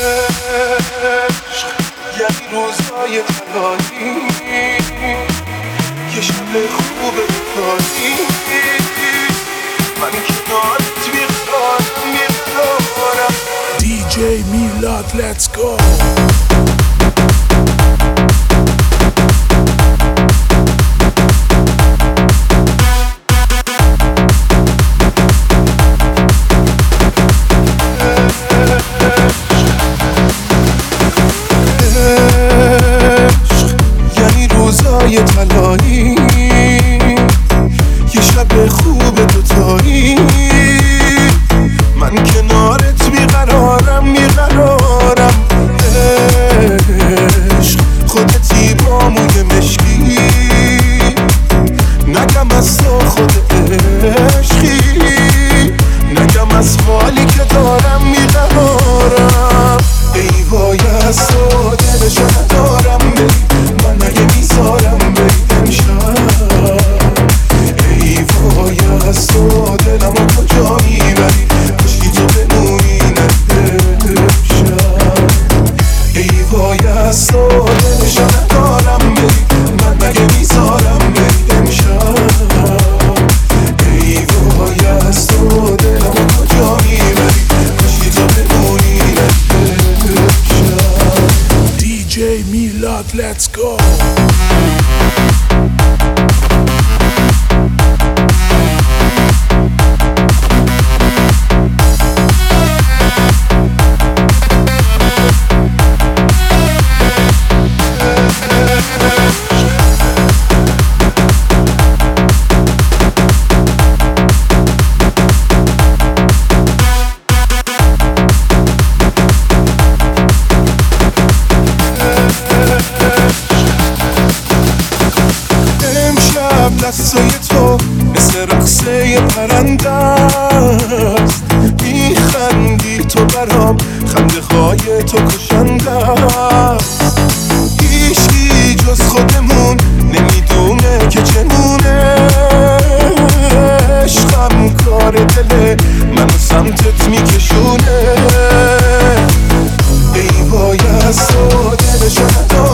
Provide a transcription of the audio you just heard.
عشق یعنی روزهای تنهایی، یه شب خوب بتایی، من کنارت میقرارم. DJ Milad, let's go. یه طلایی، یه شب خوب دوتایی، من کنارت بیقرارم. عشق خودتی با موی مشکی، نگم از تو خود عشقی، نگم از حالی که دارم میقرارم. ای وای از تو دلشو ندارم من اگه میذارم برید امشب. ای وای از تو دلمو کجا میبری، کشکی تو بمونی امشب. ای وای از تو دلشو ندارم برید من اگه میذارم برید امشب. ای وای از تو دلمو کجا میبری، کشکی تو بمونی امشب. DJ Milad, let's go. دستای تو مثل رقصه پرنده است، میخندی تو برام، خنده های تو کشنده است. هیچی جز خودمون نمیدونه که چنونه، عشقم کار دله منو سمتت میکشونه. ای وای از تو دلشو ندارم